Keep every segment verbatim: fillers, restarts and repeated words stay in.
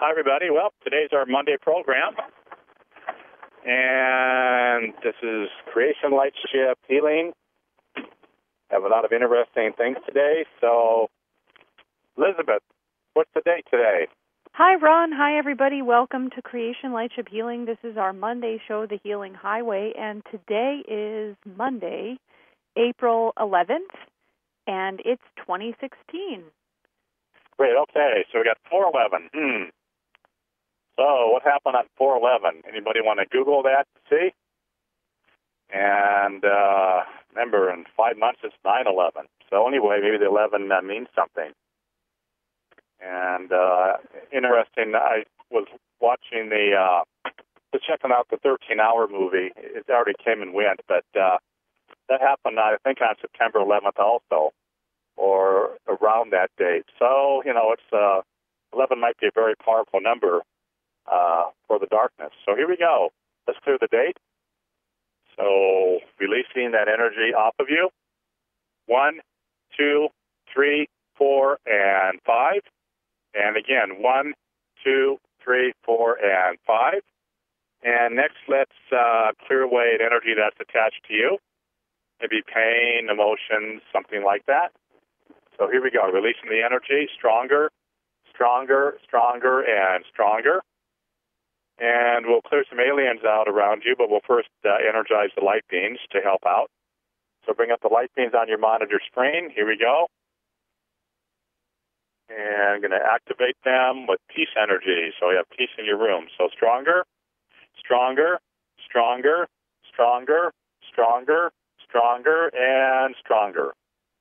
Hi, everybody. Well, today's our Monday program, and this is Creation Light Ship Healing. Have a lot of interesting things today. So, Elizabeth, what's the date today? Hi, Ron. Hi, everybody. Welcome to Creation Lightship Healing. This is our Monday show, The Healing Highway, and today is Monday, April eleventh, and it's twenty sixteen. Great. Okay, so we got four eleven. Hmm. So what happened on four eleven? Anybody want to Google that to see? And uh, remember, in five months, it's nine eleven. So anyway, maybe the eleven uh, means something. And uh, interesting, I was watching the, uh, just checking out the thirteen-hour movie. It already came and went, but uh, that happened, I think, on September eleventh also, or around that date. So, you know, it's uh, eleven might be a very powerful number uh, for the darkness. So here we go. Let's clear the date. So releasing that energy off of you. One, two, three, four, and five. And again, one, two, three, four, and five. And next, let's uh, clear away an energy that's attached to you. Maybe pain, emotions, something like that. So here we go. Releasing the energy, stronger, stronger, stronger, and stronger. And we'll clear some aliens out around you, but we'll first uh, energize the light beams to help out. So bring up the light beams on your monitor screen. Here we go. And I'm going to activate them with peace energy. So we have peace in your room. So stronger, stronger, stronger, stronger, stronger, stronger, and stronger.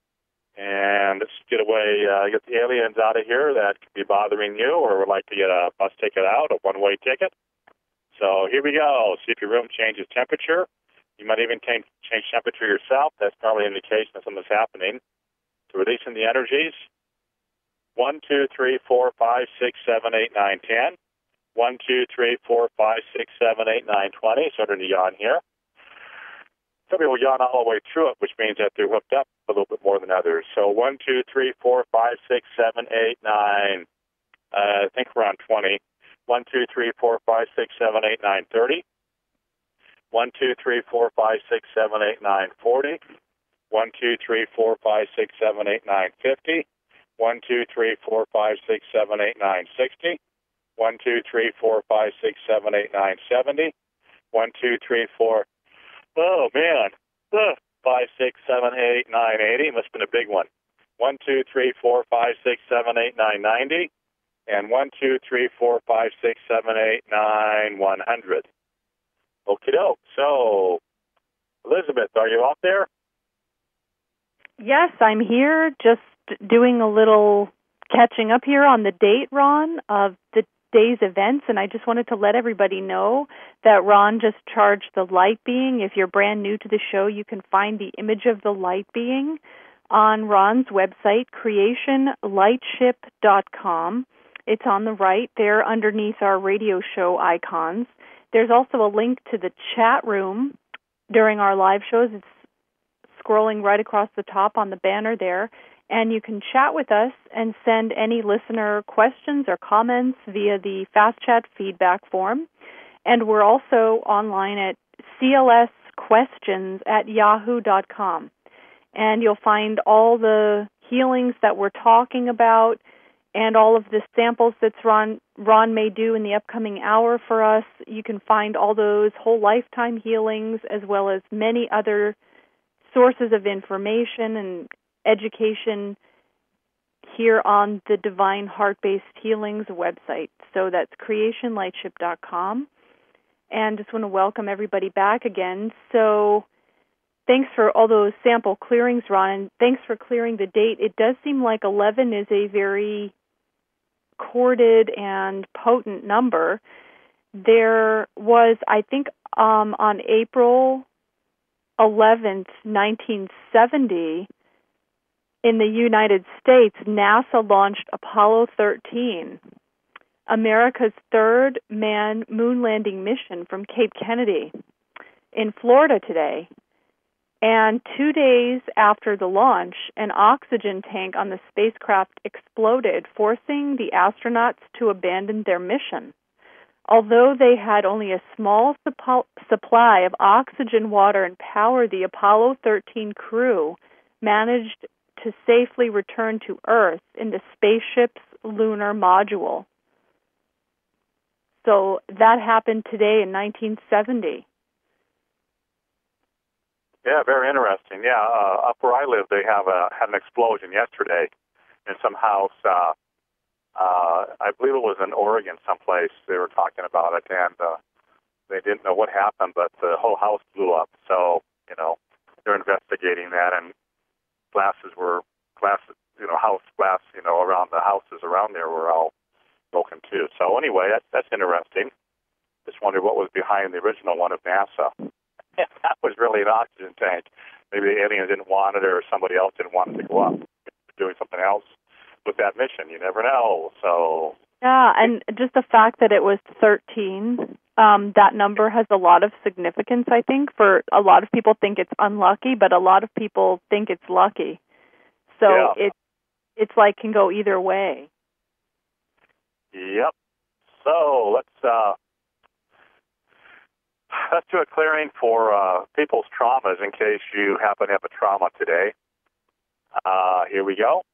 And let's get away, uh, get the aliens out of here that could be bothering you or would like to get a bus ticket out, a one-way ticket. So here we go. See if your room changes temperature. You might even change, change temperature yourself. That's probably an indication that something's happening. So releasing the energies. One, two, three, four, five, six, seven, eight, nine, ten. One, two, three, four, five, six, seven, eight, nine, twenty. Starting to yawn here. Some people yawn all the way through it, which means that they're hooked up a little bit more than others. So one, two, three, four, five, six, seven, eight, nine. Uh, I think around twenty. One, two, three, four, five, six, seven, eight, nine, thirty. One, two, three, four, five, six, seven, eight, nine, forty. One, two, three, four, five, six, seven, eight, nine, fifty. One, two, three, four, five, six, seven, eight, nine, sixty. One, two, three, four, five, six, seven, eight, nine, seventy. One, two, three, four. Oh man, uh, five, six, seven, eight, nine, eighty. Must have been a big one. One, two, three, four, five, six, seven, eight, nine, ninety. And one, two, three, four, five, six, seven, eight, nine, one hundred. Okie doke. So, Elizabeth, are you out there? Yes, I'm here. Just doing a little catching up here on the date, Ron, of the day's events, and I just wanted to let everybody know that Ron just charged the light being. If you're brand new to the show, you can find the image of the light being on Ron's website, creation lightship dot com. It's on the right there underneath our radio show icons. There's also a link to the chat room during our live shows. It's scrolling right across the top on the banner there. And you can chat with us and send any listener questions or comments via the Fast Chat feedback form. And we're also online at c l s questions at yahoo dot com. And you'll find all the healings that we're talking about and all of the samples that Ron, Ron may do in the upcoming hour for us. You can find all those whole lifetime healings as well as many other sources of information and education here on the Divine Heart-Based Healings website. So that's creation lightship dot com. And just want to welcome everybody back again. So thanks for all those sample clearings, Ron, and thanks for clearing the date. It does seem like eleven is a very corded and potent number. There was, I think, um, on April eleventh, nineteen seventy, in the United States, NASA launched Apollo thirteen, America's third manned moon landing mission from Cape Kennedy in Florida today. And two days after the launch, an oxygen tank on the spacecraft exploded, forcing the astronauts to abandon their mission. Although they had only a small supp- supply of oxygen, water, and power, the Apollo thirteen crew managed to safely return to Earth in the spaceship's lunar module. So that happened today in nineteen seventy. Yeah, very interesting. Yeah, uh, up where I live, they have a, had an explosion yesterday in some house. Uh, uh, I believe it was in Oregon someplace. They were talking about it, and uh, they didn't know what happened, but the whole house blew up. So, you know, they're investigating that, and glasses were, glasses, you know, house glass, you know, around the houses around there were all broken too. So anyway, that's, that's interesting. Just wondered what was behind the original one of NASA. That was really an oxygen tank. Maybe the aliens didn't want it, or somebody else didn't want it to go up. Doing something else with that mission. You never know. So yeah, and just the fact that it was thirteen, um, that number has a lot of significance, I think. For a lot of people think it's unlucky, but a lot of people think it's lucky. So yeah. it, it's like can go either way. Yep. So let's... Uh, Let's do a clearing for uh, people's traumas in case you happen to have a trauma today. Uh, here we go.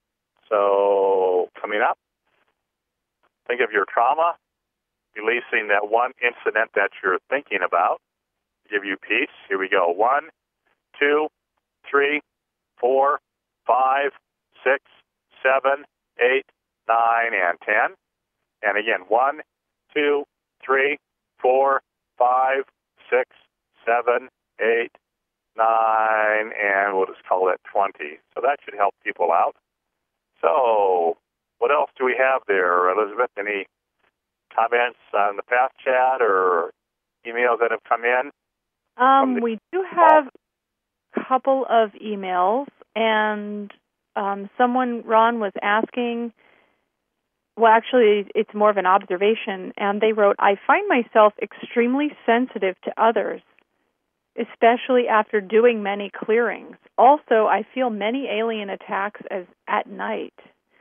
So coming up, think of your trauma, releasing that one incident that you're thinking about, give you peace. Here we go. One, two, three, four, five, six, seven, eight, nine, and ten. And again, one, two, three, four, five, six, seven, eight, nine, and we'll just call it twenty. So that should help people out. So what else do we have there, Elizabeth? Any comments on the past chat or emails that have come in? Um, we do have a couple of emails, and um, someone, Ron, was asking, well, actually, it's more of an observation, and they wrote, I find myself extremely sensitive to others, especially after doing many clearings. Also, I feel many alien attacks as at night.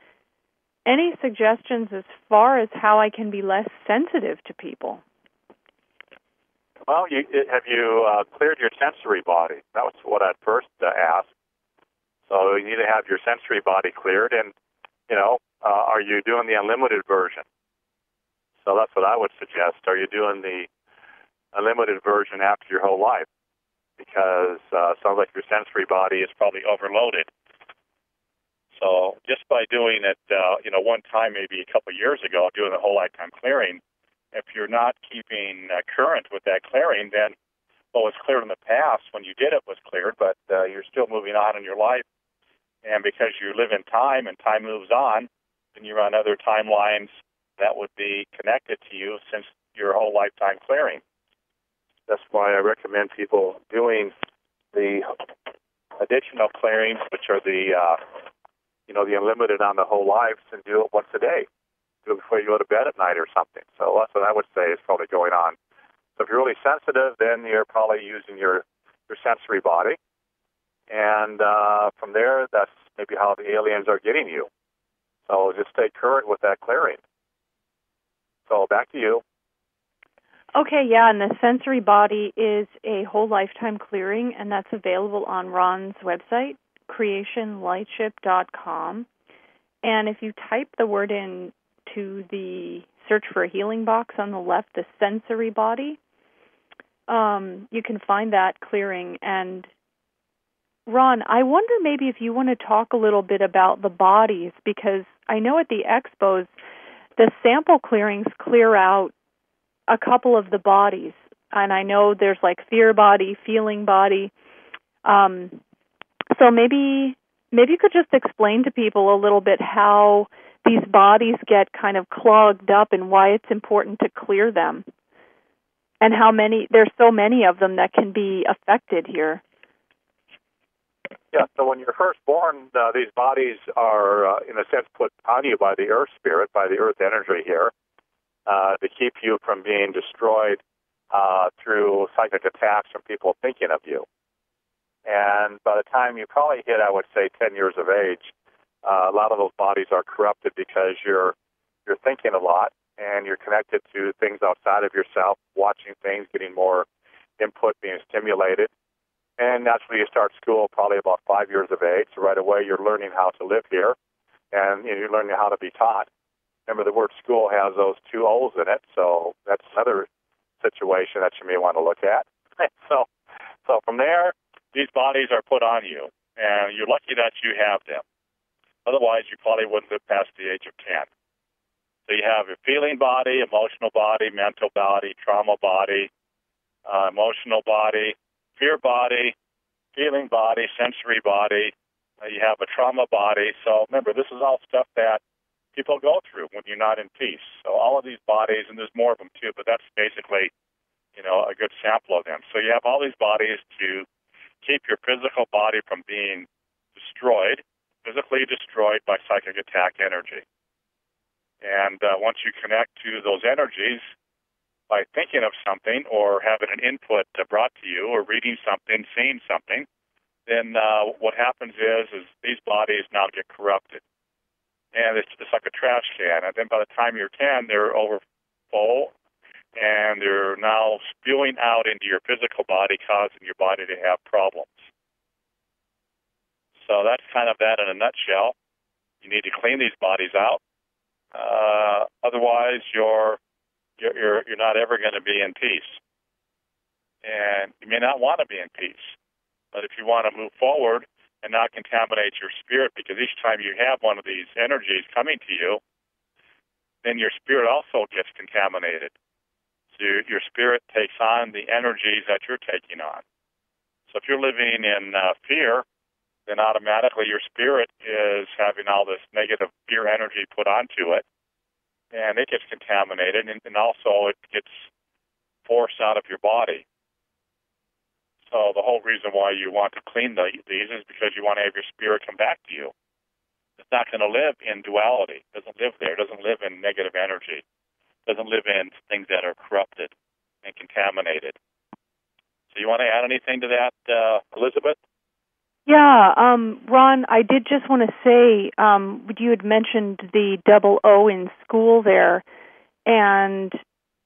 Any suggestions as far as how I can be less sensitive to people? Well, you, have you uh, cleared your sensory body? That was what I'd first uh, ask. So you need to have your sensory body cleared, and, you know, uh, are you doing the unlimited version? So that's what I would suggest. Are you doing the unlimited version after your whole life? Because uh, it sounds like your sensory body is probably overloaded. So just by doing it, uh, you know, one time, maybe a couple of years ago, doing the whole lifetime clearing, if you're not keeping uh, current with that clearing, then what was cleared in the past when you did it was cleared, but uh, you're still moving on in your life. And because you live in time and time moves on, then you're on other timelines that would be connected to you since your whole lifetime clearing. That's why I recommend people doing the additional clearings, which are the, uh, you know, the unlimited on the whole life, and do it once a day. Do it before you go to bed at night or something. So that's what I would say is probably going on. So if you're really sensitive, then you're probably using your, your sensory body. And uh, from there, that's maybe how the aliens are getting you. So just stay current with that clearing. So back to you. Okay, yeah, and the sensory body is a whole lifetime clearing, and that's available on Ron's website, creation lightship dot com. And if you type the word in to the search for a healing box on the left, the sensory body, um, you can find that clearing. And Ron, I wonder maybe if you want to talk a little bit about the bodies, because I know at the expos, the sample clearings clear out a couple of the bodies. And I know there's like fear body, feeling body. Um, so maybe maybe you could just explain to people a little bit how these bodies get kind of clogged up and why it's important to clear them, and how many, there's so many of them that can be affected here. Yeah, so when you're first born, uh, these bodies are, uh, in a sense, put on you by the earth spirit, by the earth energy here, uh, to keep you from being destroyed uh, through psychic attacks from people thinking of you. And by the time you probably hit, I would say, ten years of age, uh, a lot of those bodies are corrupted because you're you're thinking a lot and you're connected to things outside of yourself, watching things, getting more input, being stimulated. And naturally, you start school probably about five years of age. So right away, you're learning how to live here, and you know, you're learning how to be taught. Remember, the word school has those two O's in it, so that's another situation that you may want to look at. so, so from there, these bodies are put on you, and you're lucky that you have them. Otherwise, you probably wouldn't live past the age of ten. So you have a feeling body, emotional body, mental body, trauma body, uh, emotional body, fear body, feeling body, sensory body. Uh, you have a trauma body. So remember, this is all stuff that people go through when you're not in peace. So all of these bodies, and there's more of them too, but that's basically, you know, a good sample of them. So you have all these bodies to keep your physical body from being destroyed, physically destroyed by psychic attack energy. And uh, once you connect to those energies by thinking of something or having an input uh, brought to you or reading something, seeing something, then uh, what happens is, is these bodies now get corrupted. And it's just like a trash can. And then by the time you're ten, they're over full, and they're now spewing out into your physical body, causing your body to have problems. So that's kind of that in a nutshell. You need to clean these bodies out. Uh, otherwise, you're, you're you're you're not ever going to be in peace, and you may not want to be in peace. But if you want to move forward and not contaminate your spirit, because each time you have one of these energies coming to you, then your spirit also gets contaminated. So your, your spirit takes on the energies that you're taking on. So if you're living in uh, fear, then automatically your spirit is having all this negative fear energy put onto it, and it gets contaminated, and, and also it gets forced out of your body. So the whole reason why you want to clean the, these is because you want to have your spirit come back to you. It's not going to live in duality. It doesn't live there. It doesn't live in negative energy. It doesn't live in things that are corrupted and contaminated. So you want to add anything to that, uh, Elizabeth? Yeah, um, Ron, I did just want to say, um, you had mentioned the double O in school there, and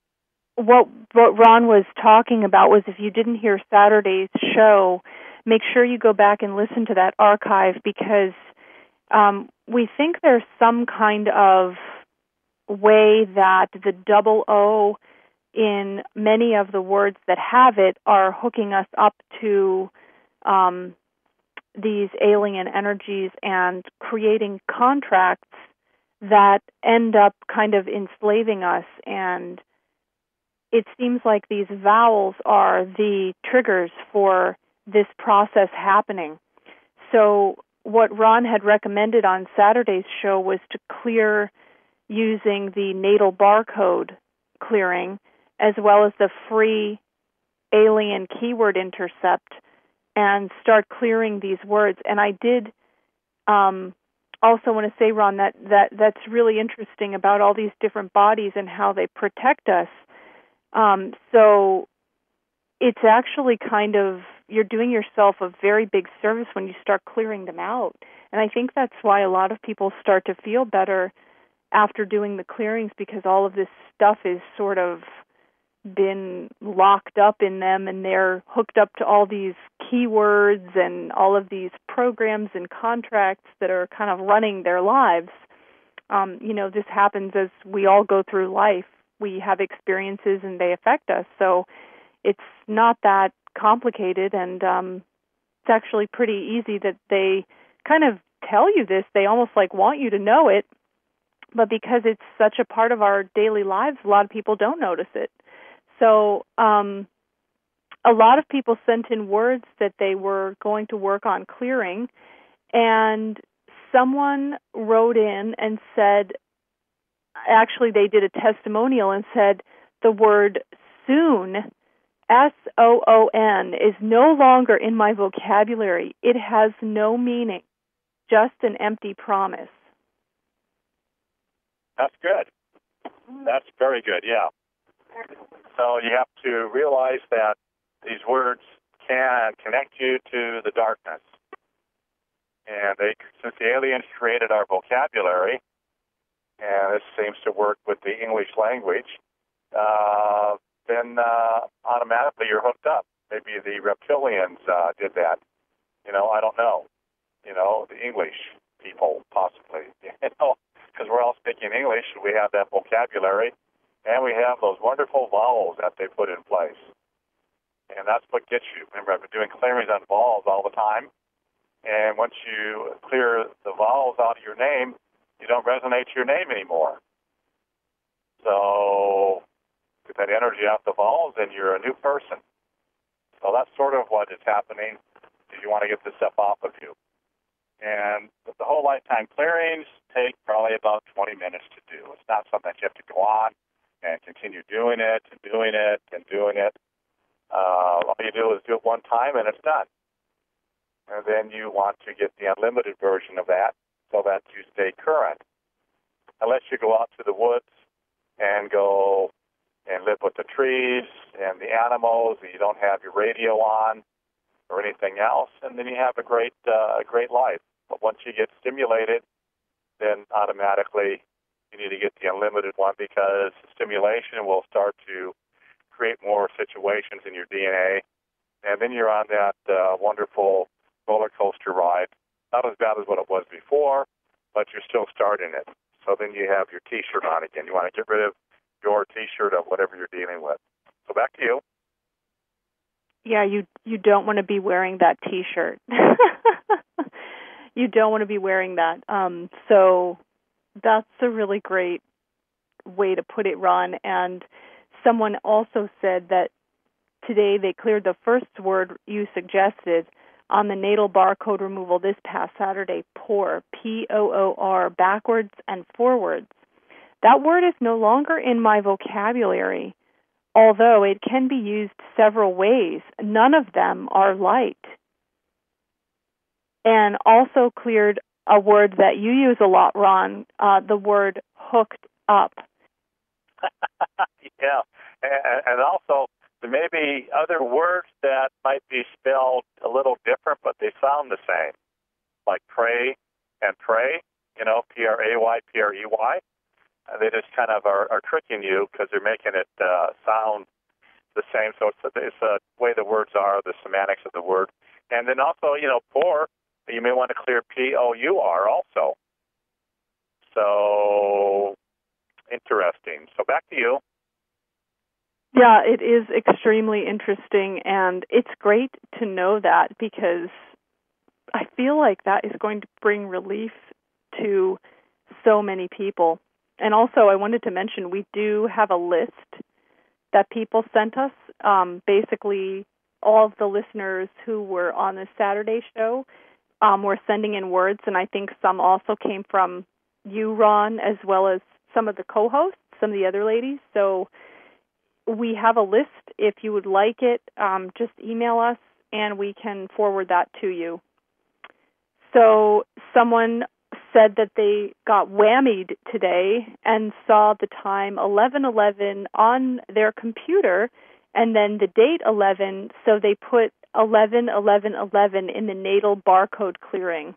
what what Ron was talking about was if you didn't hear Saturday's show, make sure you go back and listen to that archive, because um, we think there's some kind of way that the double O in many of the words that have it are hooking us up to um, these alien energies and creating contracts that end up kind of enslaving us. And it seems like these vowels are the triggers for this process happening. So what Ron had recommended on Saturday's show was to clear using the natal barcode clearing, as well as the free alien keyword intercept, and start clearing these words. And I did um, also want to say, Ron, that, that that's really interesting about all these different bodies and how they protect us. Um, so it's actually kind of, you're doing yourself a very big service when you start clearing them out. And I think that's why a lot of people start to feel better after doing the clearings, because all of this stuff is sort of been locked up in them, and they're hooked up to all these keywords and all of these programs and contracts that are kind of running their lives. Um, you know, this happens as we all go through life. We have experiences and they affect us. So it's not that complicated, and um, it's actually pretty easy that they kind of tell you this. They almost like want you to know it, but because it's such a part of our daily lives, a lot of people don't notice it. So um, a lot of people sent in words that they were going to work on clearing, and someone wrote in and said, actually they did a testimonial and said the word soon, S O O N, is no longer in my vocabulary. It has no meaning, just an empty promise. That's good. That's very good, yeah. So you have to realize that these words can connect you to the darkness. And they, since the aliens created our vocabulary, and this seems to work with the English language, uh, then uh, automatically you're hooked up. Maybe the reptilians uh, did that. You know, I don't know. You know, the English people, possibly. You know, because we're all speaking English, we have that vocabulary, and we have those wonderful vowels that they put in place. And that's what gets you. Remember, I've been doing clearings on vowels all the time. And once you clear the vowels out of your name, you don't resonate to your name anymore. So get that energy out the vowels, and you're a new person. So that's sort of what is happening if you want to get this stuff off of you. And the whole lifetime clearings take probably about twenty minutes to do. It's not something that you have to go on and continue doing it and doing it and doing it. Uh, all you do is do it one time, and it's done. And then you want to get the unlimited version of that so that you stay current. Unless you go out to the woods and go and live with the trees and the animals, and you don't have your radio on or anything else, and then you have a great, uh, great life. But once you get stimulated, then automatically you need to get the unlimited one, because stimulation will start to create more situations in your D N A, and then you're on that uh, wonderful roller coaster ride. Not as bad as what it was before, but you're still starting it. So then you have your T-shirt on again. You want to get rid of your T-shirt of whatever you're dealing with. So back to you. Yeah, you you don't want to be wearing that T-shirt. You don't want to be wearing that. Um, so that's a really great way to put it, Ron. And someone also said that today they cleared the first word you suggested on the natal barcode removal this past Saturday, poor, P O O R, backwards and forwards. That word is no longer in my vocabulary, although it can be used several ways. None of them are light. And also cleared a word that you use a lot, Ron, uh, the word hooked up. Yeah, and, and also there may be other words that might be spelled a little different, but they sound the same, like pray and pray, you know, P R A Y, P R E Y. Uh, they just kind of are, are tricking you because they're making it uh, sound the same. So it's, it's the way the words are, the semantics of the word. And then also, you know, poor, you may want to clear P O U R also. So interesting. So back to you. Yeah, it is extremely interesting, and it's great to know that, because I feel like that is going to bring relief to so many people. And also, I wanted to mention, we do have a list that people sent us. Um, basically, all of the listeners who were on the Saturday show um, were sending in words, and I think some also came from you, Ron, as well as some of the co-hosts, some of the other ladies. So we have a list. If you would like it, um, just email us, and we can forward that to you. So someone said that they got whammied today and saw the time eleven eleven on their computer and then the date eleven, so they put eleven eleven eleven in the natal barcode clearing.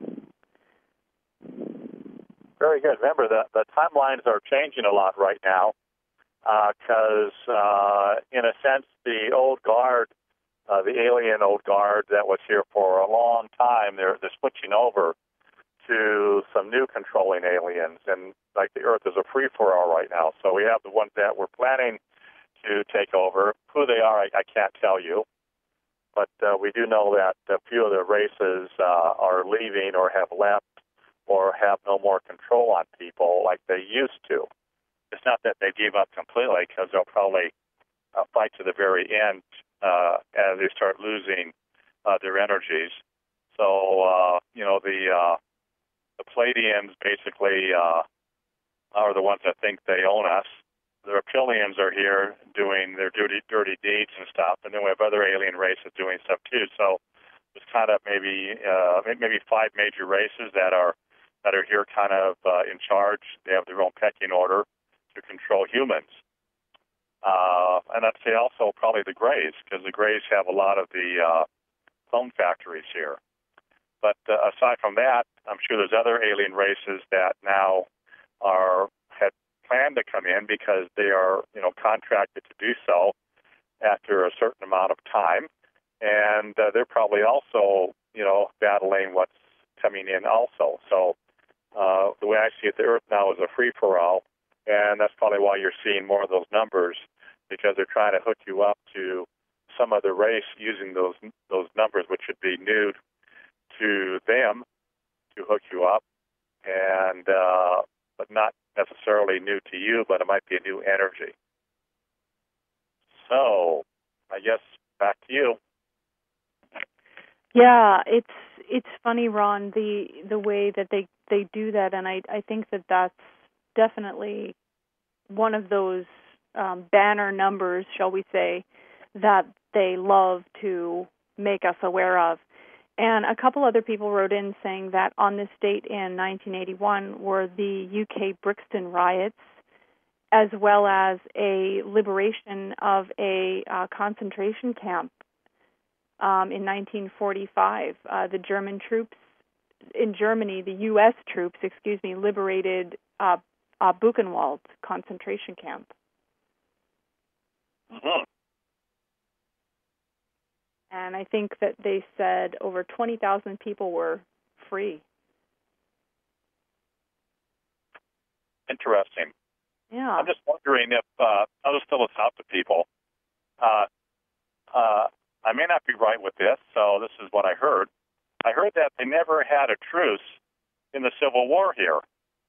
Very good. Remember, the, the timelines are changing a lot right now because, uh, uh, in a sense, the old guard, uh, the alien old guard that was here for a long time, they're, they're switching over to some new controlling aliens, and like the Earth is a free-for-all right now. So we have the ones that we're planning to take over. Who they are, I, I can't tell you, but uh, we do know that a few of the races uh, are leaving or have left or have no more control on people like they used to. It's not that they gave up completely, because they'll probably uh, fight to the very end uh, as they start losing uh, their energies. So, uh, you know, the uh, the Palladians basically uh, are the ones that think they own us. The reptilians are here doing their dirty, dirty deeds and stuff, and then we have other alien races doing stuff too. So there's kind of maybe uh, maybe five major races that are that are here kind of uh, in charge. They have their own pecking order to control humans. Uh, and I'd say also probably the Greys, because the Greys have a lot of the uh, clone factories here. But uh, aside from that, I'm sure there's other alien races that now are had planned to come in because they are, you know, contracted to do so after a certain amount of time, and uh, they're probably also, you know, battling what's coming in also. So uh, the way I see it, the Earth now is a free-for-all, and that's probably why you're seeing more of those numbers, because they're trying to hook you up to some other race using those those numbers, which should be new to them to hook you up, and uh, but not necessarily new to you, but it might be a new energy. So, I guess back to you. Yeah, it's it's funny, Ron, the the way that they, they do that, and I I think that that's definitely one of those um, banner numbers, shall we say, that they love to make us aware of. And a couple other people wrote in saying that on this date in nineteen eighty-one were the U K Brixton riots, as well as a liberation of a uh, concentration camp um, in nineteen forty-five. Uh, the German troops in Germany, the U S troops, excuse me, liberated uh, uh, Buchenwald concentration camp. Mm-hmm. And I think that they said over twenty thousand people were free. Interesting. Yeah. I'm just wondering if, uh, I'll just throw this out to people. Uh, uh, I may not be right with this, so this is what I heard. I heard that they never had a truce in the Civil War here.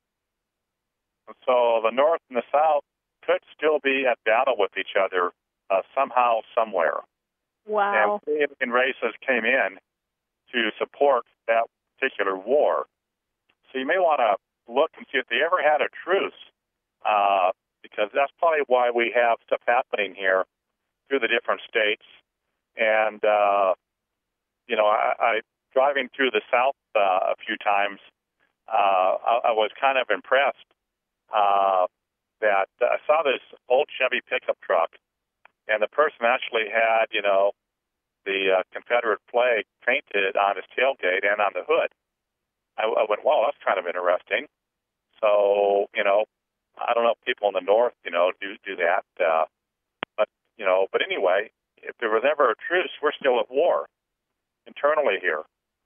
And so the North and the South could still be at battle with each other uh, somehow, somewhere. Wow. And alien races came in to support that particular war. So you may want to look and see if they ever had a truce, uh, because that's probably why we have stuff happening here through the different states. And, uh, you know, I, I driving through the South uh, a few times, uh, I, I was kind of impressed uh, that I saw this old Chevy pickup truck, and the person actually had, you know, the uh, Confederate flag painted on his tailgate and on the hood. I, I went, wow, that's kind of interesting. So, you know, I don't know if people in the North, you know, do do that. Uh, but, you know, but anyway, if there was ever a truce, we're still at war internally here.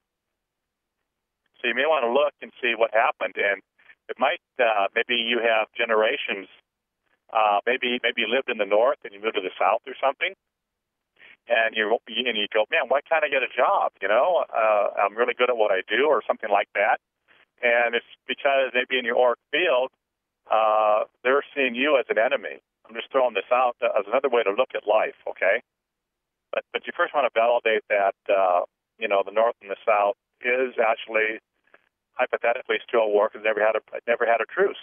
So you may want to look and see what happened. And it might, uh, maybe you have generations, uh, maybe maybe you lived in the North and you moved to the South or something. And you and you go, man, why can't I get a job? You know, uh, I'm really good at what I do, or something like that. And it's because maybe in your auric field, uh, they're seeing you as an enemy. I'm just throwing this out as another way to look at life, okay? But but you first want to validate that, uh, you know, the North and the South is actually hypothetically still at war because never had a never had a truce.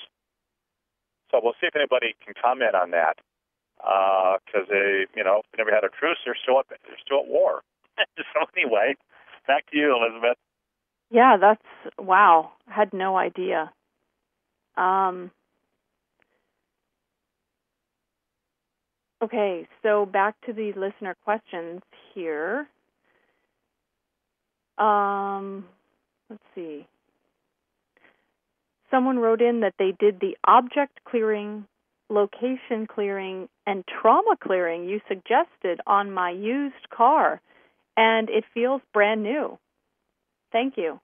So we'll see if anybody can comment on that. Because uh, they, you know, they never had a truce. They're still at, they're still at war. So anyway, back to you, Elizabeth. Yeah, that's wow. I had no idea. Um, okay, so back to the listener questions here. Um, let's see. Someone wrote in that they did the object clearing, location clearing, and trauma clearing you suggested on my used car, and it feels brand new. Thank you.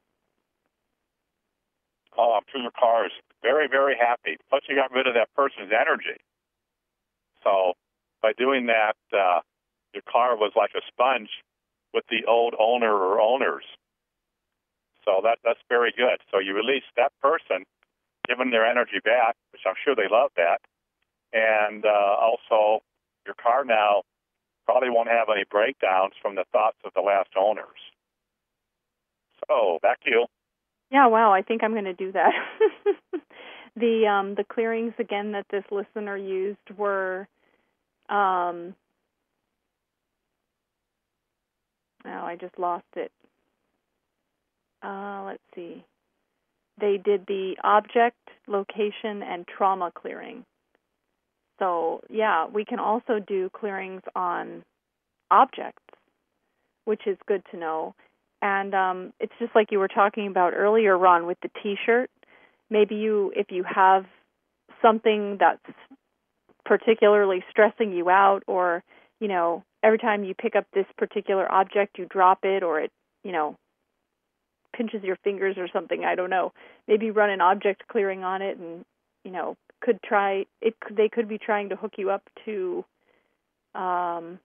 Oh, I'm sure your car is very, very happy. Plus, you got rid of that person's energy. So by doing that, uh, your car was like a sponge with the old owner or owners. So that that's very good. So you release that person, give them their energy back, which I'm sure they love that. And uh, also, your car now probably won't have any breakdowns from the thoughts of the last owners. So, back to you. Yeah, wow, I think I'm going to do that. the um, the clearings, again, that this listener used were, um, oh, I just lost it. Uh, let's see. They did the object, location, and trauma clearing. So, yeah, we can also do clearings on objects, which is good to know. And um, it's just like you were talking about earlier, Ron, with the T-shirt. Maybe you, if you have something that's particularly stressing you out, or, you know, every time you pick up this particular object, you drop it, or it, you know, pinches your fingers or something, I don't know. Maybe run an object clearing on it, and, you know, could try, it. they could be trying to hook you up to um,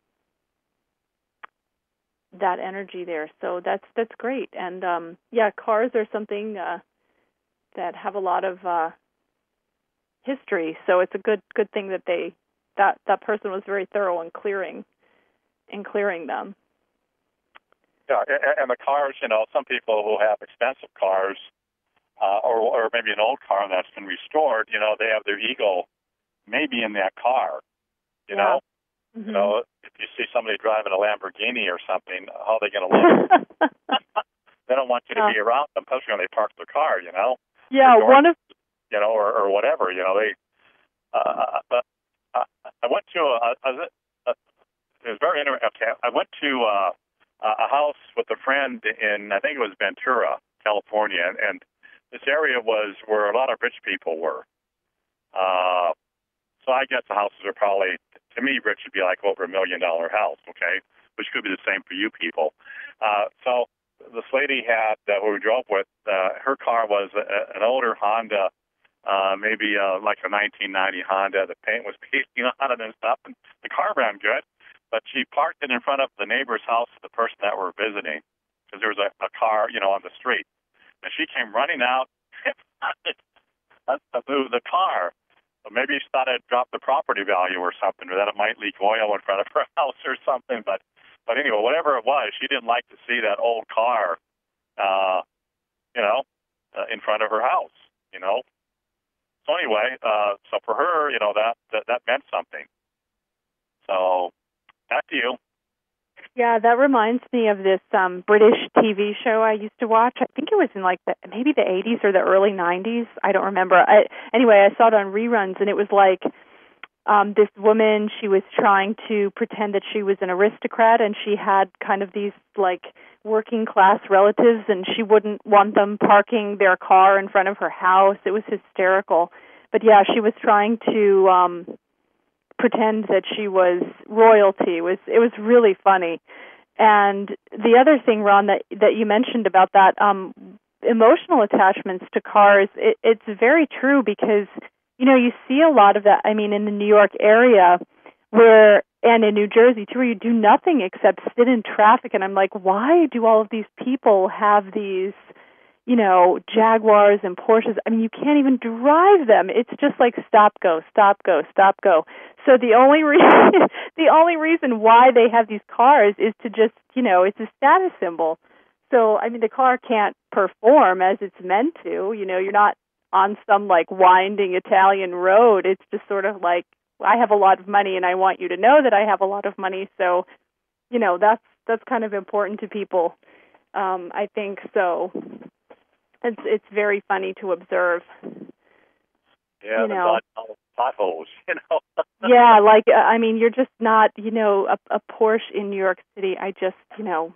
that energy there. So that's that's great. And, um, yeah, cars are something uh, that have a lot of uh, history, so it's a good good thing that they that that person was very thorough in clearing in clearing them. Yeah, and the cars, you know, some people who have expensive cars, uh, or or maybe an old car that's been restored, you know, they have their ego maybe in that car. You yeah. know, mm-hmm. you know, if you see somebody driving a Lamborghini or something, how are they going to look? They don't want you to uh, be around them, especially when they park their car. You know. Yeah, one of you know, or, or whatever. You know, they. Uh, but uh, I went to a. a, a it was very interesting. Okay, I went to. Uh, a house with a friend in, I think it was Ventura, California, and, and this area was where a lot of rich people were. Uh, so I guess the houses are probably, to me, rich would be like over a million dollar house, okay, which could be the same for you people. Uh, so this lady had, that uh, we drove with, uh, her car was a, an older Honda, uh, maybe uh, like a nineteen ninety Honda. The paint was peeling on it and stuff, and the car ran good. But she parked it in front of the neighbor's house, the person that we're visiting, because there was a, a car, you know, on the street. And she came running out to move the car. But maybe she thought it dropped the property value or something, or that it might leak oil in front of her house or something. But, but anyway, whatever it was, she didn't like to see that old car, uh, you know, uh, in front of her house, you know. So anyway, uh, so for her, you know, that, that, that meant something. So... Back to you. Yeah, that reminds me of this um, British T V show I used to watch. I think it was in like the, maybe the eighties or the early nineties. I don't remember. I, anyway, I saw it on reruns, and it was like um, this woman, she was trying to pretend that she was an aristocrat, and she had kind of these like working class relatives, and she wouldn't want them parking their car in front of her house. It was hysterical. But yeah, she was trying to... Um, pretend that she was royalty. It was it was really funny. And the other thing, Ron, that that you mentioned about that um, emotional attachments to cars, it, it's very true because you know you see a lot of that. I mean, in the New York area, where and in New Jersey too, where you do nothing except sit in traffic. And I'm like, why do all of these people have these, you know, Jaguars and Porsches? I mean, you can't even drive them. It's just like stop, go, stop, go, stop, go. So the only reason, the only reason why they have these cars is to just, you know, it's a status symbol. So, I mean, the car can't perform as it's meant to. You know, you're not on some, like, winding Italian road. It's just sort of like, I have a lot of money and I want you to know that I have a lot of money. So, you know, that's that's kind of important to people, um, I think. So it's it's very funny to observe. Yeah, you know. the potholes, you know. Yeah, like, uh, I mean, you're just not, you know, a, a Porsche in New York City. I just, you know,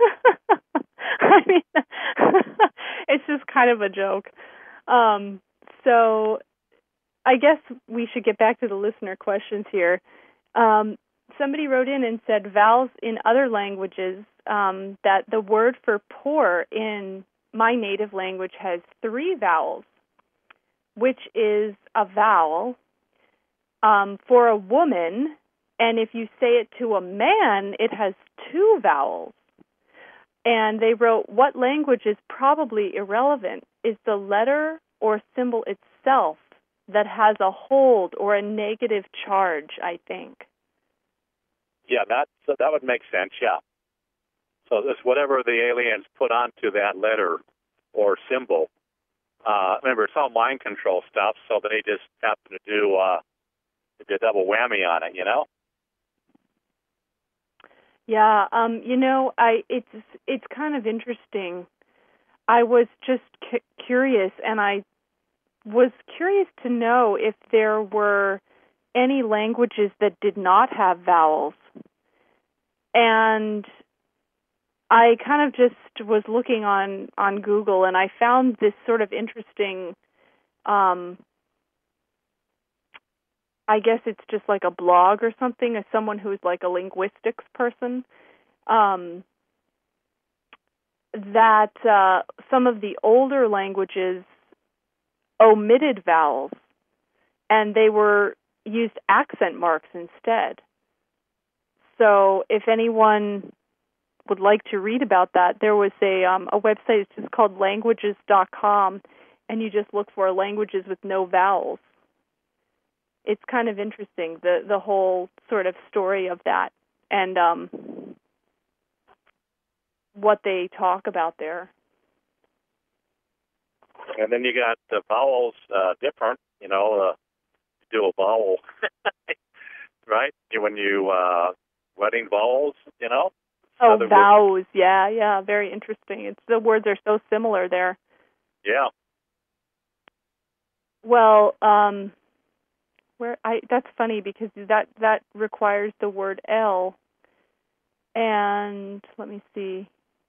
I mean, it's just kind of a joke. Um, so I guess we should get back to the listener questions here. Um, somebody wrote in and said vowels in other languages, um, that the word for poor in my native language has three vowels, which is a vowel um, for a woman, and if you say it to a man, it has two vowels. And they wrote, what language is probably irrelevant is the letter or symbol itself that has a hold or a negative charge, I think. Yeah, that, so that would make sense, yeah. So this whatever the aliens put onto that letter or symbol, uh, remember, it's all mind control stuff, so they just happen to do uh, a double whammy on it, you know? Yeah, um, you know, I it's it's kind of interesting. I was just cu- curious, and I was curious to know if there were any languages that did not have vowels. And I kind of just was looking on, on Google, and I found this sort of interesting, um, I guess it's just like a blog or something, as someone who's like a linguistics person, um, that uh, some of the older languages omitted vowels, and they were used accent marks instead. So if anyone would like to read about that, there was a um, a website. It's just called languages dot com, and you just look for languages with no vowels. It's kind of interesting, the the whole sort of story of that, and um, what they talk about there. And then you got the vowels uh, different. You know, uh, do a vowel, right? When you uh, wedding vowels, you know. Oh, vows, yeah, yeah, very interesting. It's the words are so similar there. Yeah. Well, um, where I that's funny because that that requires the word L. And let me see.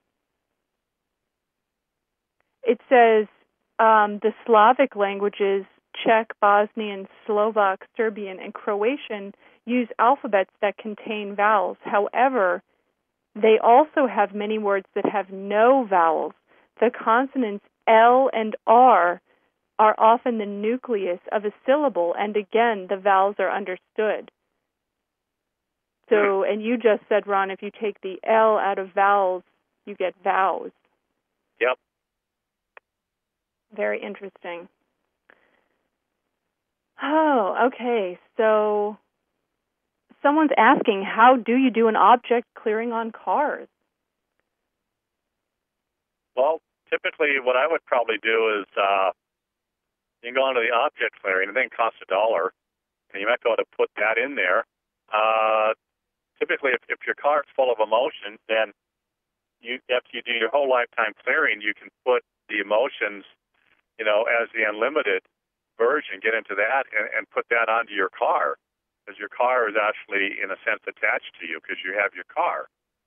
It says um, the Slavic languages, Czech, Bosnian, Slovak, Serbian, and Croatian, use alphabets that contain vowels. However, they also have many words that have no vowels. The consonants L and R are often the nucleus of a syllable, and again, the vowels are understood. So, and you just said, Ron, if you take the L out of vowels, you get vows. Yep. Very interesting. Oh, okay. So someone's asking, how do you do an object clearing on cars? Well, typically what I would probably do is uh, you can go onto the object clearing, and then it costs a dollar, and you might be able to put that in there. Uh, typically, if, if your car is full of emotions, then you, after you do your whole lifetime clearing, you can put the emotions, you know, as the unlimited version, get into that, and, and put that onto your car, because your car is actually, in a sense, attached to you because you have your car,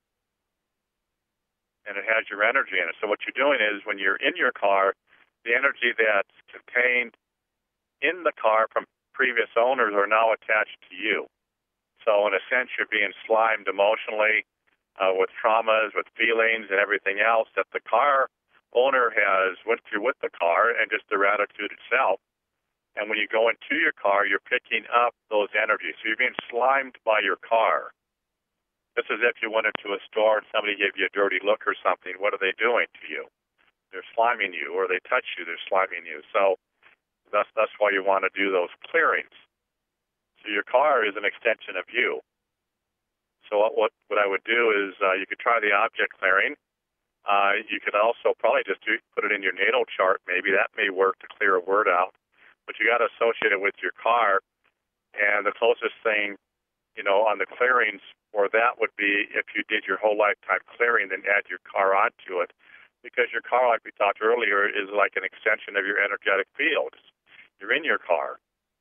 and it has your energy in it. So what you're doing is when you're in your car, the energy that's contained in the car from previous owners are now attached to you. So in a sense, you're being slimed emotionally uh, with traumas, with feelings, and everything else that the car owner has went through with the car, and just their attitude itself. And when you go into your car, you're picking up those energies. So you're being slimed by your car. This is if you went into a store and somebody gave you a dirty look or something. What are they doing to you? They're sliming you, or they touch you, they're sliming you. So that's that's why you want to do those clearings. So your car is an extension of you. So what what, what I would do is uh, you could try the object clearing. Uh, you could also probably just do, put it in your natal chart. Maybe that may work to clear a word out. But you got to associate it with your car. And the closest thing, you know, on the clearings for that would be if you did your whole lifetime clearing, then add your car onto it. Because your car, like we talked earlier, is like an extension of your energetic field. You're in your car.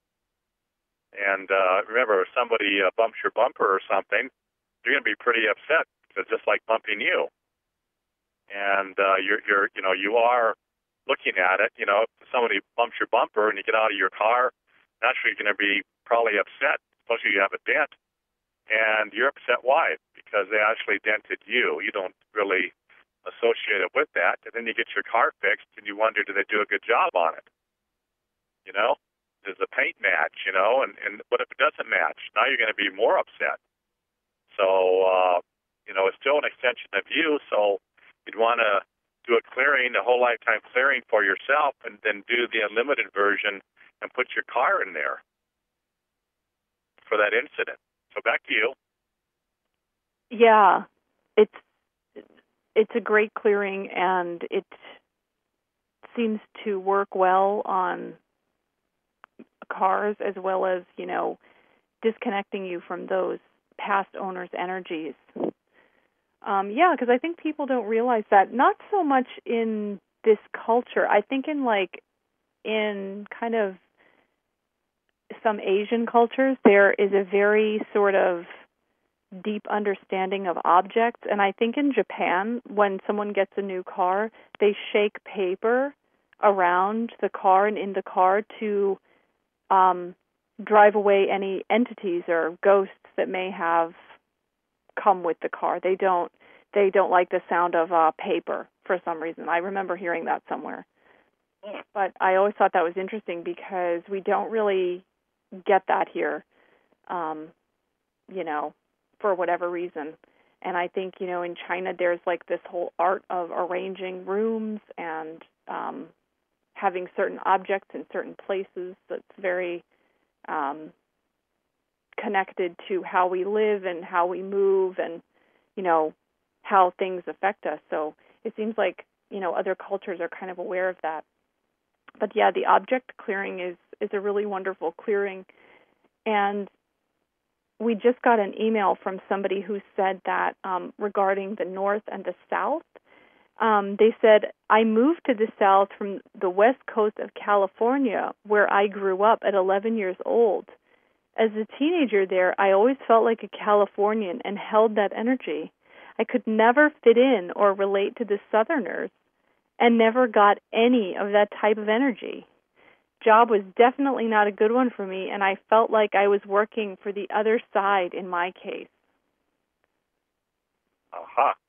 And uh, remember, if somebody uh, bumps your bumper or something, you're going to be pretty upset because it's just like bumping you. And uh, you're, you're, you know, you are looking at it. You know, if somebody bumps your bumper and you get out of your car, naturally you're going to be probably upset, especially if you have a dent. And you're upset why? Because they actually dented you. You don't really associated with that, and then you get your car fixed, and you wonder, did they do a good job on it? You know, does the paint match? You know, and and what if it doesn't match? Now you're going to be more upset. So, uh, you know, it's still an extension of you. So you'd want to do a clearing, a whole lifetime clearing for yourself, and then do the unlimited version and put your car in there for that incident. So back to you. Yeah, it's. It's a great clearing, and it seems to work well on cars as well as, you know, disconnecting you from those past owners' energies. Um, yeah, because I think people don't realize that. Not so much in this culture. I think in, like, in kind of some Asian cultures, there is a very sort of deep understanding of objects. And I think in Japan, when someone gets a new car, they shake paper around the car and in the car to um, drive away any entities or ghosts that may have come with the car. They don't they don't like the sound of uh, paper for some reason. I remember hearing that somewhere. But I always thought that was interesting because we don't really get that here, um, you know, for whatever reason. And I think, you know, in China there's like this whole art of arranging rooms and um, having certain objects in certain places that's very um, connected to how we live and how we move and, you know, how things affect us. So it seems like, you know, other cultures are kind of aware of that. But yeah, the object clearing is, is a really wonderful clearing. And we just got an email from somebody who said that um, regarding the North and the South, um, they said, I moved to the South from the west coast of California, where I grew up at eleven years old. As a teenager there, I always felt like a Californian and held that energy. I could never fit in or relate to the Southerners and never got any of that type of energy. Job was definitely not a good one for me, and I felt like I was working for the other side in my case. Aha. Uh-huh.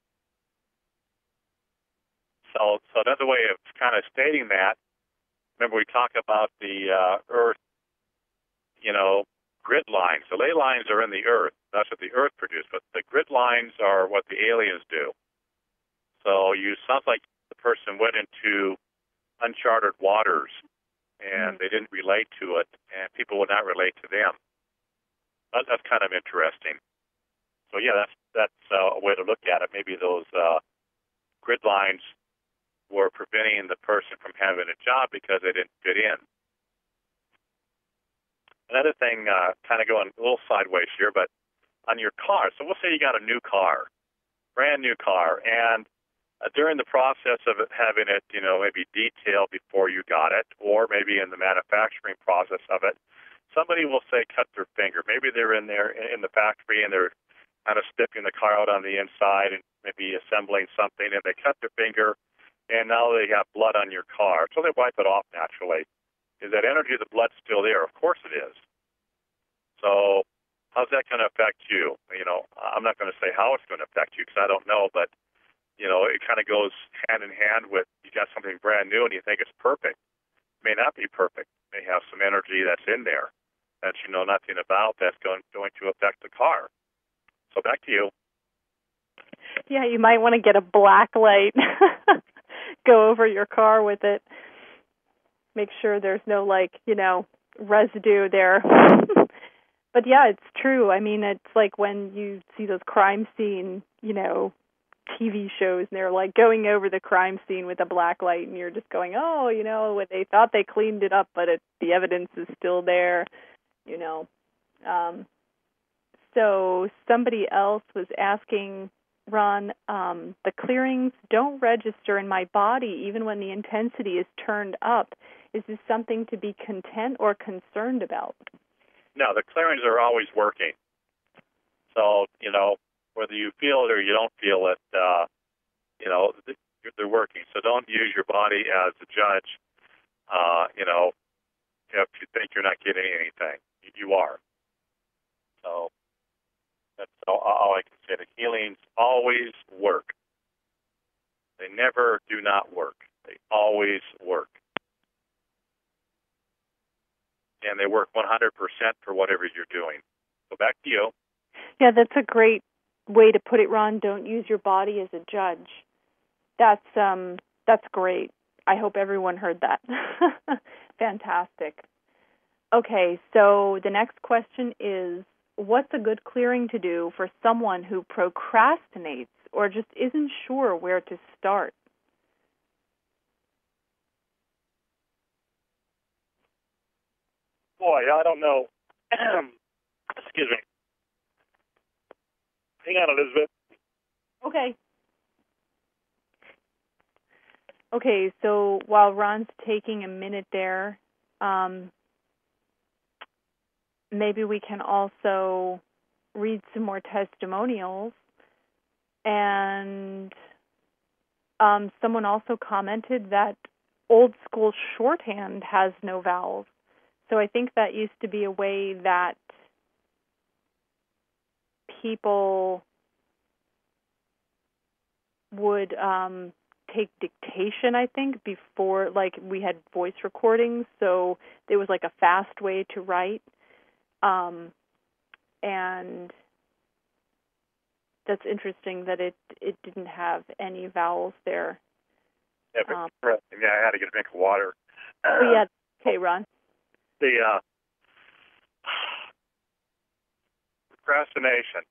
So, so another way of kind of stating that, remember we talked about the uh, Earth, you know, grid lines. The ley lines are in the Earth. That's what the Earth produced, but the grid lines are what the aliens do. So you sounds like the person went into uncharted waters, and mm-hmm. they didn't relate to it, and people would not relate to them. That, that's kind of interesting. So yeah, that's that's uh, a way to look at it. Maybe those uh, grid lines were preventing the person from having a job because they didn't fit in. Another thing, uh, kind of going a little sideways here, but on your car. So we'll say you got a new car, brand new car, and uh, during the process of it, having it, you know, maybe detailed before you got it, or maybe in the manufacturing process of it, somebody will say cut their finger. Maybe they're in there in the factory and they're kind of stiffing the car out on the inside and maybe assembling something, and they cut their finger, and now they have blood on your car. So they wipe it off naturally. Is that energy of the blood still there? Of course it is. So how's that going to affect you? You know, I'm not going to say how it's going to affect you because I don't know, but, you know, it kind of goes hand in hand with you got something brand new and you think it's perfect. It may not be perfect. It may have some energy that's in there that you know nothing about that's going, going to affect the car. So back to you. Yeah, you might want to get a black light. Go over your car with it. Make sure there's no, like, you know, residue there. But yeah, it's true. I mean, it's like when you see those crime scene, you know, T V shows, and they're like going over the crime scene with a black light, and you're just going, oh, you know, they thought they cleaned it up, but it, the evidence is still there, you know. Um, so somebody else was asking, Ron, um, the clearings don't register in my body even when the intensity is turned up. Is this something to be content or concerned about? No, the clearings are always working. So, you know, whether you feel it or you don't feel it, uh, you know, they're working. So don't use your body as a judge, uh, you know, if you think you're not getting anything. You are. So that's all, all I can say. The healings always work. They never do not work. They always work. And they work one hundred percent for whatever you're doing. So back to you. Yeah, that's a great way to put it, Ron. Don't use your body as a judge. That's um, that's great. I hope everyone heard that. Fantastic. Okay, so the next question is, what's a good clearing to do for someone who procrastinates or just isn't sure where to start? Boy, I don't know. Excuse me. Hang on, Elizabeth. Okay. Okay, so while Ron's taking a minute there, um, maybe we can also read some more testimonials. And um, someone also commented that old school shorthand has no vowels. So I think that used to be a way that people would um, take dictation, I think, before, like, we had voice recordings, so there was like a fast way to write. Um, and that's interesting that it it didn't have any vowels there. Yeah, but um, yeah, I had to get a drink of water. Oh, yeah. Okay, Ron. The uh, procrastination.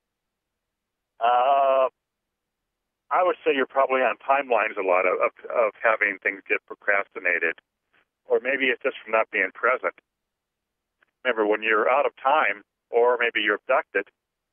Uh, I would say you're probably on timelines a lot of, of, of having things get procrastinated, or maybe it's just from not being present. Remember, when you're out of time, or maybe you're abducted,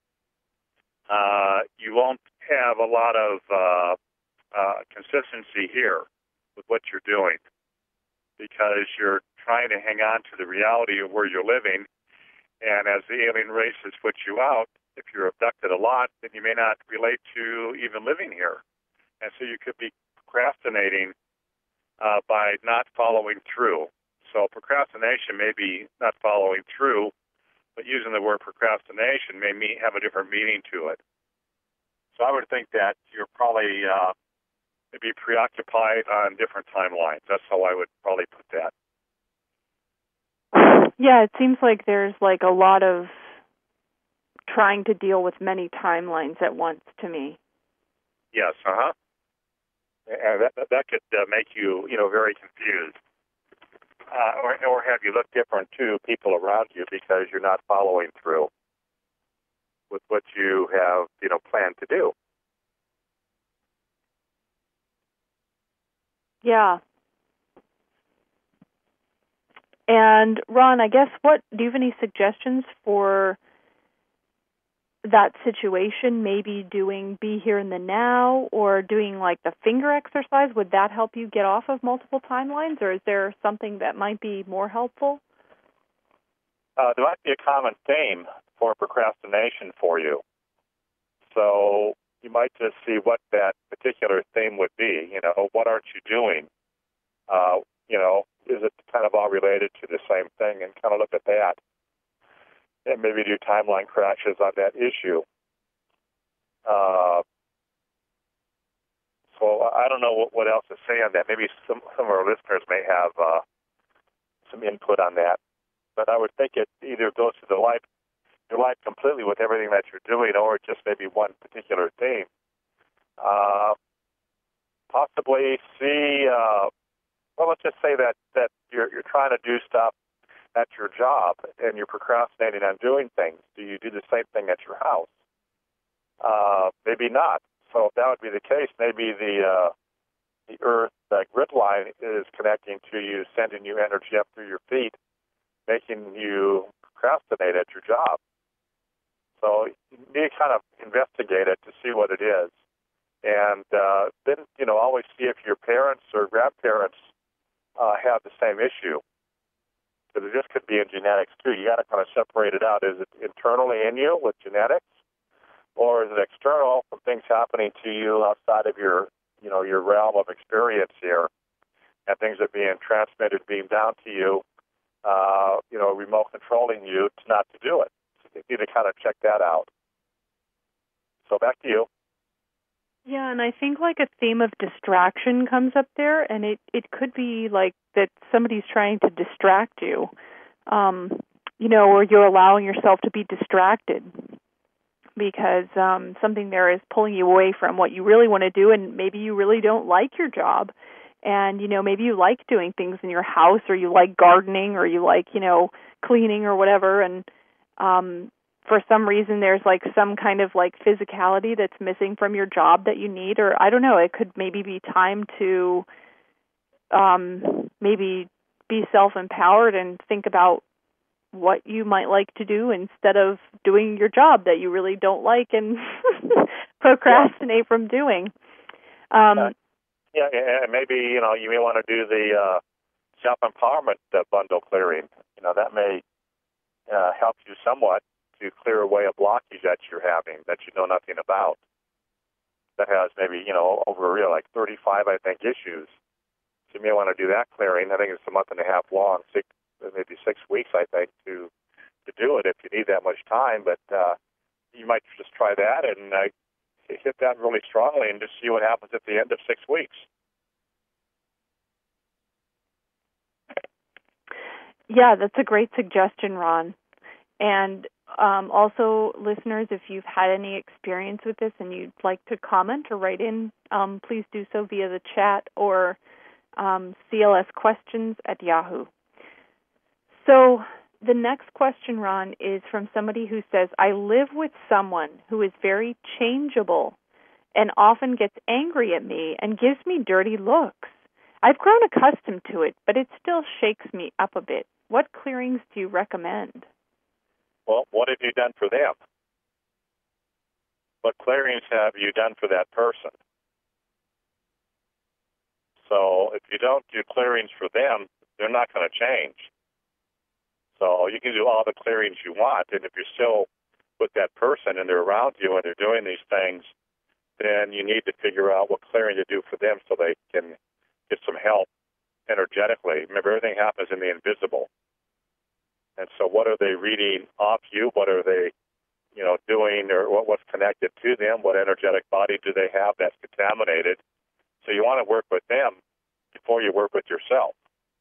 uh, you won't have a lot of uh, uh, consistency here with what you're doing, because you're trying to hang on to the reality of where you're living. And as the alien races put you out, if you're abducted a lot, then you may not relate to even living here. And so you could be procrastinating uh, by not following through. So procrastination may be not following through, but using the word procrastination may mean, have a different meaning to it. So I would think that you're probably uh, maybe preoccupied on different timelines. That's how I would probably put that. Yeah, it seems like there's like a lot of trying to deal with many timelines at once to me. Yes, uh-huh. And that, that could uh, make you, you know, very confused. Uh, or, or have you look different to people around you because you're not following through with what you have, you know, planned to do. Yeah. And Ron, I guess what do you have any suggestions for that situation? Maybe doing be here in the now, or doing like the finger exercise. Would that help you get off of multiple timelines, or is there something that might be more helpful? Uh, there might be a common theme for procrastination for you. So you might just see what that particular theme would be. You know, what aren't you doing? Uh, you know, is it kind of all related to the same thing, and kind of look at that. And maybe do timeline crashes on that issue. Uh, so I don't know what, what else to say on that. Maybe some, some of our listeners may have uh, some input on that. But I would think it either goes to the life, your life completely with everything that you're doing, or just maybe one particular theme. Uh, possibly see, uh, well, let's just say that, that you're, you're trying to do stuff at your job, and you're procrastinating on doing things. Do you do the same thing at your house? Uh, maybe not. So if that would be the case, maybe the uh, the Earth uh, grid line is connecting to you, sending you energy up through your feet, making you procrastinate at your job. So you need to kind of investigate it to see what it is. And uh, then, you know, always see if your parents or grandparents uh, have the same issue. Because this could be in genetics, too. You got to kind of separate it out. Is it internally in you with genetics, or is it external from things happening to you outside of your, you know, your realm of experience here, and things are being transmitted, being down to you, uh, you know, remote controlling you to not to do it. So you need to kind of check that out. So back to you. Yeah, and I think like a theme of distraction comes up there, and it, it could be like that somebody's trying to distract you, um, you know, or you're allowing yourself to be distracted because um, something there is pulling you away from what you really want to do, and maybe you really don't like your job, and, you know, maybe you like doing things in your house, or you like gardening, or you like, you know, cleaning or whatever, and um for some reason there's like some kind of like physicality that's missing from your job that you need, or I don't know, it could maybe be time to um, maybe be self-empowered and think about what you might like to do instead of doing your job that you really don't like and procrastinate yeah. from doing. Um, uh, yeah, and maybe, you know, you may want to do the uh, self-empowerment uh, bundle clearing. You know, that may uh, help you somewhat to clear away a blockage that you're having that you know nothing about. That has maybe, you know, over you know, like thirty-five, I think, issues. So you may want to do that clearing. I think it's a month and a half long, six, maybe six weeks, I think, to to do it if you need that much time. But uh, you might just try that and uh, hit that really strongly and just see what happens at the end of six weeks. Yeah, that's a great suggestion, Ron. And um, also, listeners, if you've had any experience with this and you'd like to comment or write in, um, please do so via the chat or um, C L S questions at Yahoo. So the next question, Ron, is from somebody who says, I live with someone who is very changeable and often gets angry at me and gives me dirty looks. I've grown accustomed to it, but it still shakes me up a bit. What clearings do you recommend? Well, what have you done for them? What clearings have you done for that person? So if you don't do clearings for them, they're not going to change. So you can do all the clearings you want, and if you're still with that person and they're around you and they're doing these things, then you need to figure out what clearing to do for them so they can get some help energetically. Remember, everything happens in the invisible. And so what are they reading off you? What are they, you know, doing, or what, what's connected to them? What energetic body do they have that's contaminated? So you want to work with them before you work with yourself.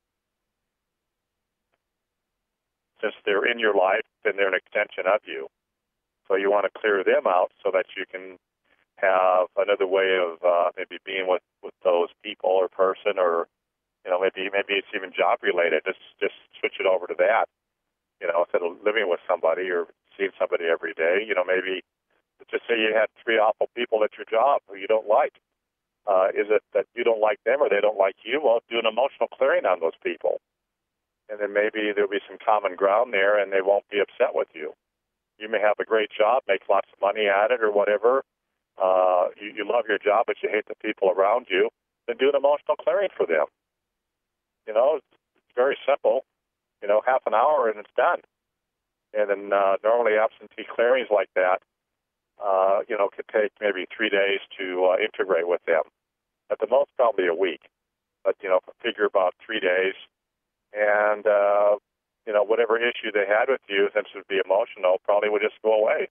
Since they're in your life, then they're an extension of you. So you want to clear them out so that you can have another way of uh, maybe being with, with those people or person, or, you know, maybe maybe it's even job related. Just just switch it over to that. You know, instead of living with somebody or seeing somebody every day, you know, maybe just say you had three awful people at your job who you don't like. Uh, is it that you don't like them or they don't like you? Well, do an emotional clearing on those people. And then maybe there'll be some common ground there and they won't be upset with you. You may have a great job, make lots of money at it or whatever. Uh, you, you love your job, but you hate the people around you. Then do an emotional clearing for them. You know, it's, it's very simple. You know, half an hour and it's done. And then uh, normally absentee clearings like that, uh, you know, could take maybe three days to uh, integrate with them. At the most, probably a week. But, you know, figure about three days. And, uh, you know, whatever issue they had with you, since it would be emotional, probably would just go away.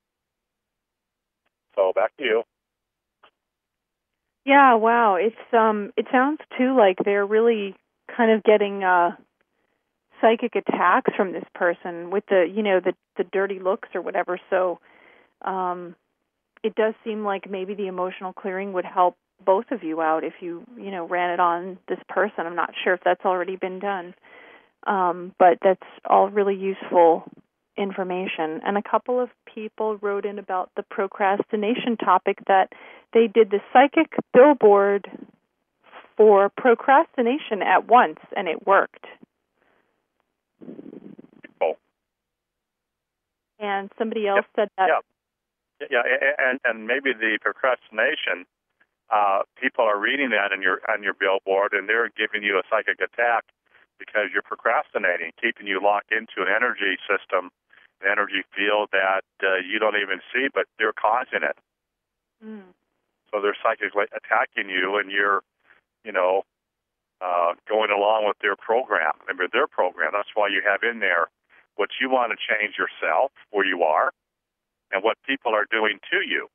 So back to you. Yeah, wow. It's um, it sounds too like they're really kind of getting uh, psychic attacks from this person with the, you know, the the dirty looks or whatever. So, um, it does seem like maybe the emotional clearing would help both of you out if you, you know, ran it on this person. I'm not sure if that's already been done, um, but that's all really useful information. And a couple of people wrote in about the procrastination topic that they did the psychic billboard for procrastination at once, and it worked. Oh. And somebody else yep. said that. Yeah, yeah, and and maybe the procrastination. Uh, people are reading that on your on your billboard, and they're giving you a psychic attack because you're procrastinating, keeping you locked into an energy system, an energy field that uh, you don't even see, but they're causing it. Mm. So they're psychically attacking you, and you're, you know, uh, going along with their program. Remember, their program. That's why you have in there what you want to change yourself, where you are, and what people are doing to you.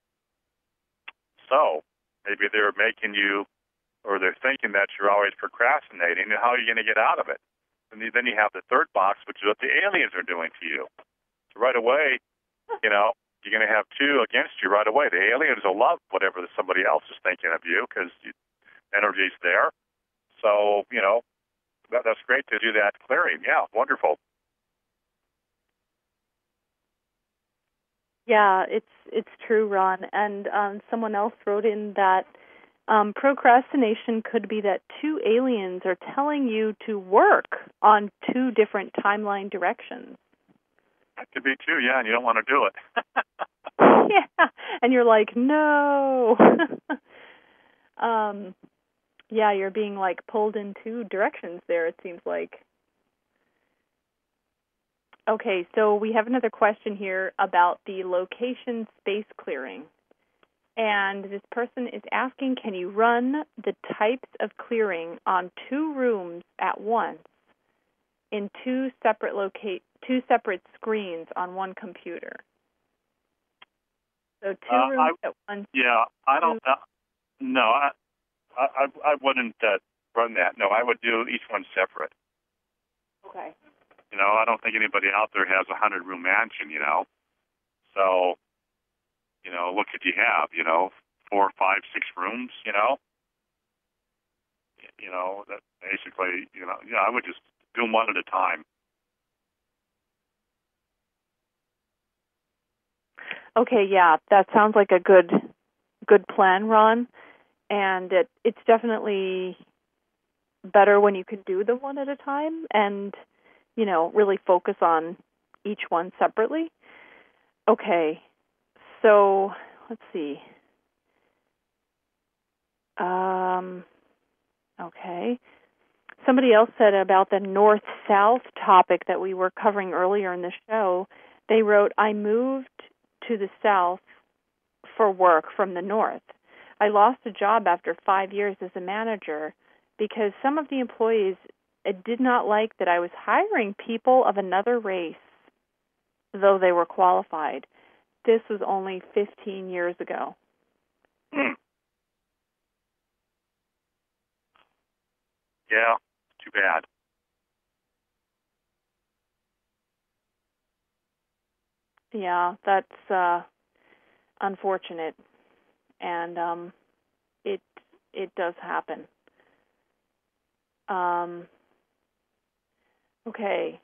So maybe they're making you, or they're thinking that you're always procrastinating, and how are you going to get out of it? And then you have the third box, which is what the aliens are doing to you. So right away, you know, you're going to have two against you right away. The aliens will love whatever somebody else is thinking of you because energy's there. So, you know, that, that's great to do that clearing. Yeah, wonderful. Yeah, it's it's true, Ron. And um, someone else wrote in that um, procrastination could be that two aliens are telling you to work on two different timeline directions. That could be too, yeah, and you don't want to do it. Yeah, and you're like, no. um, yeah, you're being like pulled in two directions there, it seems like. Okay, so we have another question here about the location space clearing. And this person is asking, can you run the types of clearing on two rooms at once in two separate locate two separate screens on one computer? So two Uh, rooms I, at once. yeah, I don't. Uh, no, I, I, I wouldn't uh, run that. No, I would do each one separate. Okay. You know, I don't think anybody out there has a hundred-room mansion. You know, so you know, what could you have? You know, four, five, six rooms. You know, you know that basically. You know, yeah, I would just do them one at a time. Okay, yeah, that sounds like a good good plan, Ron. And it it's definitely better when you can do them one at a time and, you know, really focus on each one separately. Okay, so let's see. Um, okay. Somebody else said about the north-south topic that we were covering earlier in the show. They wrote, I moved to the south for work from the north. I lost a job after five years as a manager because some of the employees did not like that I was hiring people of another race, though they were qualified. This was only fifteen years ago. Hmm. Yeah, too bad. Yeah, that's uh, unfortunate, and um, it it does happen. Um, okay.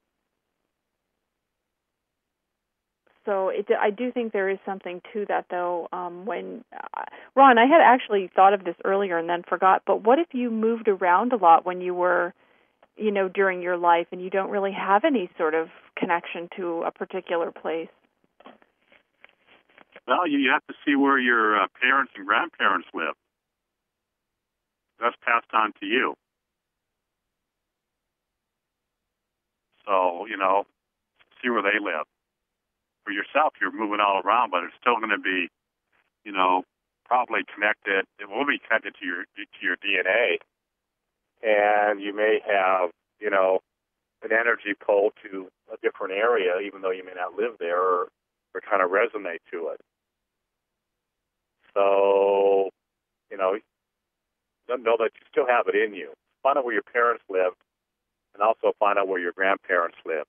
So it, I do think there is something to that, though. Um, when uh, Ron, I had actually thought of this earlier and then forgot. But what if you moved around a lot when you were, you know, during your life, and you don't really have any sort of connection to a particular place? Well, you, you have to see where your uh, parents and grandparents live. That's passed on to you. So, you know, see where they live. For yourself, you're moving all around, but it's still going to be, you know, probably connected. It will be connected to your to your D N A, and you may have, you know, an energy pull to a different area, even though you may not live there, or, or kind of resonate to it. So, you know, know that you still have it in you. Find out where your parents lived, and also find out where your grandparents lived.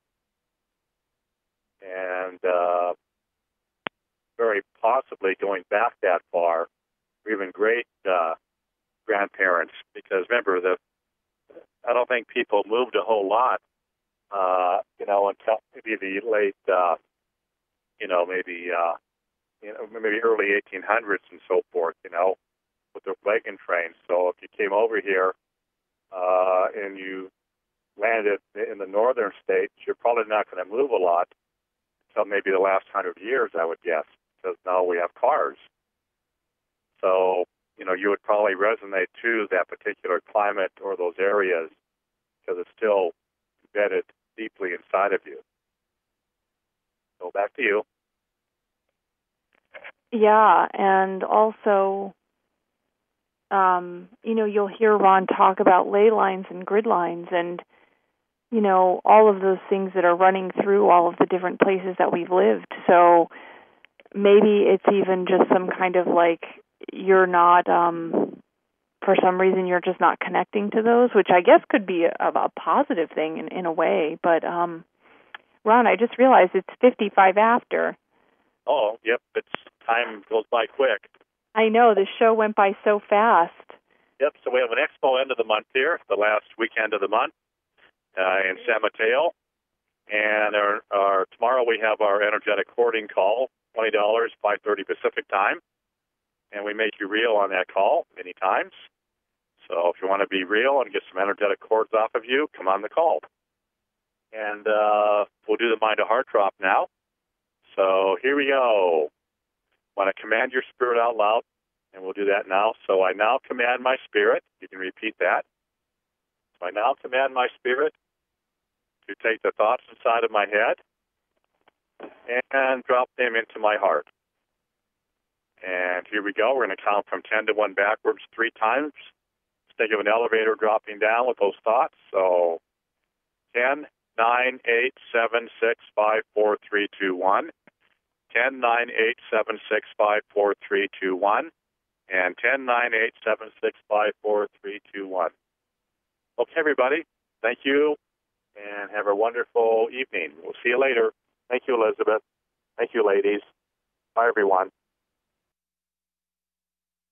And uh, very possibly going back that far, or even great uh, grandparents, because remember, the I don't think people moved a whole lot, uh, you know, until maybe the late, uh, you know, maybe uh, you know, maybe early eighteen hundreds and so forth, you know, with the wagon trains. So if you came over here uh, and you landed in the northern states, you're probably not going to move a lot until maybe the last hundred years, I would guess, because now we have cars. So, you know, you would probably resonate to that particular climate or those areas because it's still embedded deeply inside of you. So back to you. Yeah, and also, um, you know, you'll hear Ron talk about ley lines and grid lines and, you know, all of those things that are running through all of the different places that we've lived. So maybe it's even just some kind of like you're not, um, for some reason, you're just not connecting to those, which I guess could be a, a positive thing in, in a way. But, um, Ron, I just realized it's fifty-five after. Oh, yep. It's time goes by quick. I know. The show went by so fast. Yep. So we have an expo end of the month here, the last weekend of the month uh, in San Mateo. And our, our tomorrow we have our energetic hoarding call, twenty dollars, five thirty Pacific time. And we make you real on that call many times. So if you want to be real and get some energetic cords off of you, come on the call. And uh, we'll do the mind to heart drop now. So here we go. Want to command your spirit out loud, and we'll do that now. So I now command my spirit. You can repeat that. So I now command my spirit to take the thoughts inside of my head and drop them into my heart. And here we go. We're going to count from ten to one backwards three times. Let's think of an elevator dropping down with those thoughts. So ten, nine, eight, seven, six, five, four, three, two, one. ten, nine, eight, seven, six, five, four, three, two, one. And ten, nine, eight, seven, six, five, four, three, two, one. Okay, everybody. Thank you, and have a wonderful evening. We'll see you later. Thank you, Elizabeth. Thank you, ladies. Bye, everyone.